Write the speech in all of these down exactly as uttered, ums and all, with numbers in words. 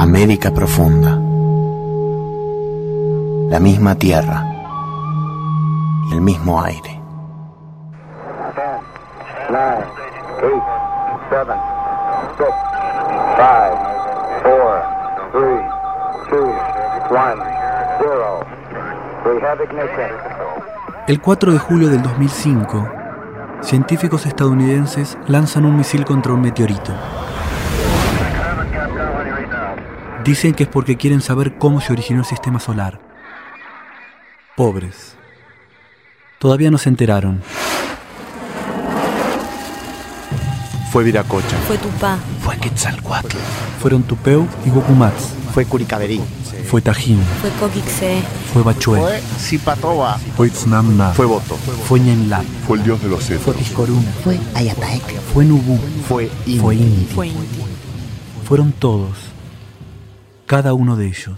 América profunda. La misma tierra y el mismo aire. ten, nine, eight, seven, six, five, four, three, two, one, zero. We have ignition. El cuatro de julio del dos mil cinco, científicos estadounidenses lanzan un misil contra un meteorito. Dicen que es porque quieren saber cómo se originó el sistema solar. Pobres. Todavía no se enteraron. Fue Viracocha. Fue Tupá. Fue Quetzalcóatl. Fueron Tupeu y Gocumats. Fue Curicaberí. Fue Tajín. Fue Coquixé. Fue Bachué. Fue Zipatoba. Fue Itznámna. Fue Boto. Fue Ñenlap. Fue el dios de los Fue cetros. Tiscoruna. Fue Ayataec. Fue Nubú. Fue Inti. Fue Inti. Fue Inti. Fueron todos. Cada uno de ellos.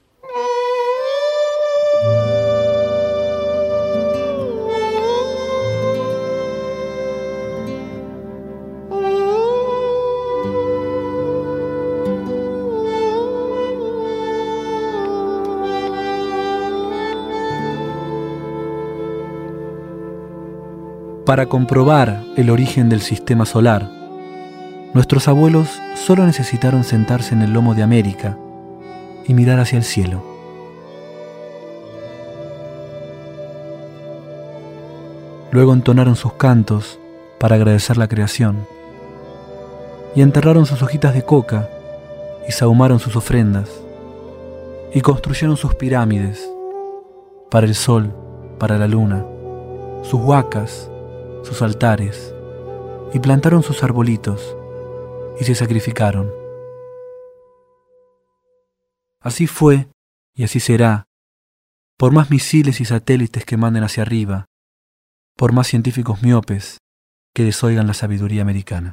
Para comprobar el origen del sistema solar, nuestros abuelos solo necesitaron sentarse en el lomo de América y mirar hacia el cielo. Luego entonaron sus cantos para agradecer la creación y enterraron sus hojitas de coca y sahumaron sus ofrendas y construyeron sus pirámides para el sol, para la luna, sus huacas, sus altares, y plantaron sus arbolitos y se sacrificaron. Así fue y así será, por más misiles y satélites que manden hacia arriba, por más científicos miopes que desoigan la sabiduría americana.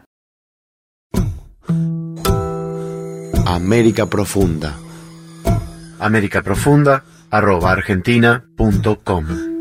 América profunda. América profunda arroba argentina punto com